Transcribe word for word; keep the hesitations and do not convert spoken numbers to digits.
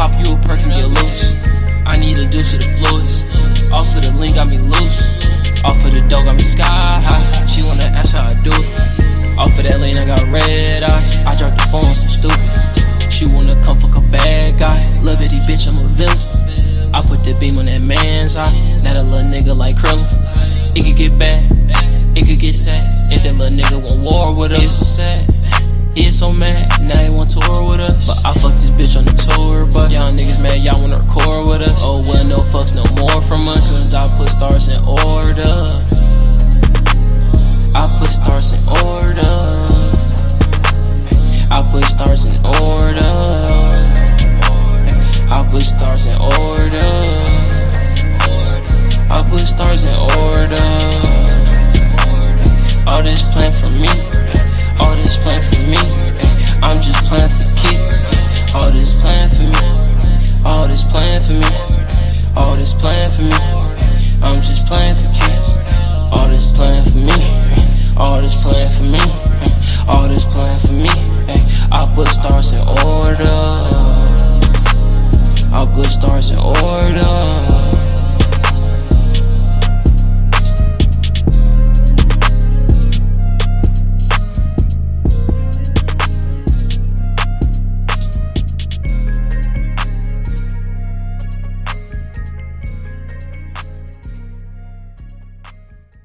Pop you a perk and get loose. I need a deuce of the fluids. Off of the link, got me loose. Off of the dough, got me sky high. She wanna ask how I do it. Off of that lane, I got red eyes. I dropped the phone, some stupid. She wanna come fuck a bad guy. Little bitty bitch, I'm a villain. I put the beam on that man's eye. Not a little nigga like Krillin. It could get bad, it could get sad. If that little nigga want war with us, he is so sad, he is so mad. Now he want tour with us, but I fucked this bitch on the tour bus. Y'all niggas mad, y'all wanna record with us. Oh well, no fucks, no more from us. Cause I put stars in order. I put stars in order. I put stars in order. I put stars in order. I put stars in order. All this plan for me. All this plan for